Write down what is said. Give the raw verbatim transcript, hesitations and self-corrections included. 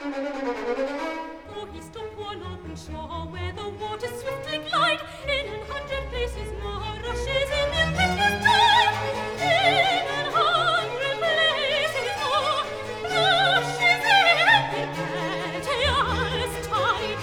Oh, he stopped one open shore where the waters swiftly glide. In an hundred places more rushes in the impetuous tide. In an hundred places more rushes in the impetuous tide.